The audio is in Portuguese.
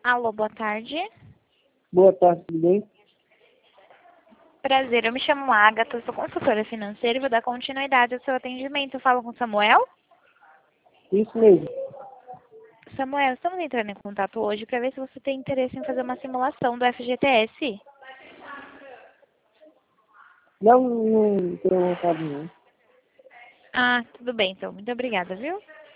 Alô, boa tarde. Boa tarde, tudo bem? Prazer, eu me chamo Agatha, sou consultora financeira e vou dar continuidade ao seu atendimento. Eu falo com Samuel? Isso mesmo. Samuel, estamos entrando em contato hoje para ver se você tem interesse em fazer uma simulação do FGTS. Não tenho vontade não. Ah, tudo bem então. Muito obrigada, viu?